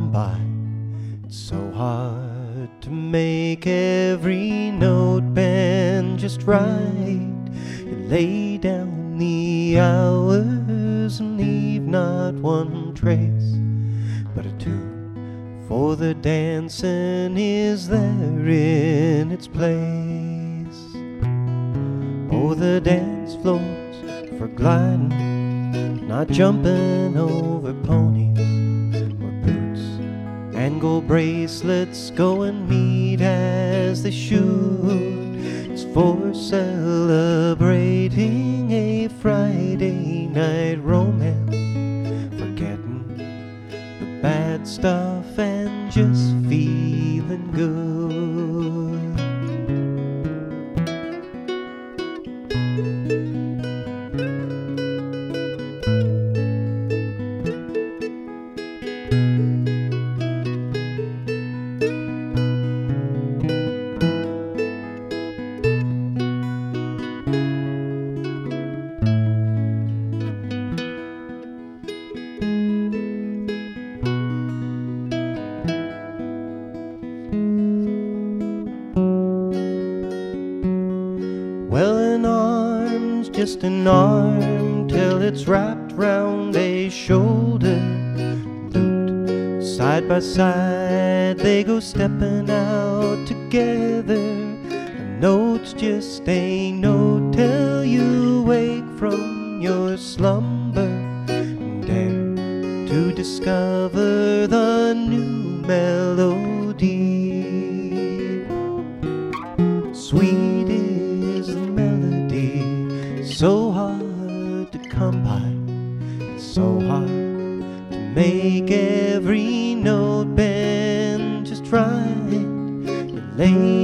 come by. It's so hard to make every note bend just right. You lay down the hours and leave not one trace, but a tune for the dancing is there in its place. Oh, the dance floors for gliding, not jumping over ponies, where boots and gold bracelets go and meet as they should. It's for celebrating a Friday night romance, forgetting the bad stuff and just feeling good. Well, an arm's just an arm till it's wrapped round a shoulder. Looped side by side, they go stepping out together. A note's just a note till you wake from your slumber and dare to discover the new melody. Sweet is the melody, so hard to come by, it's so hard to make every note bend just right. You lay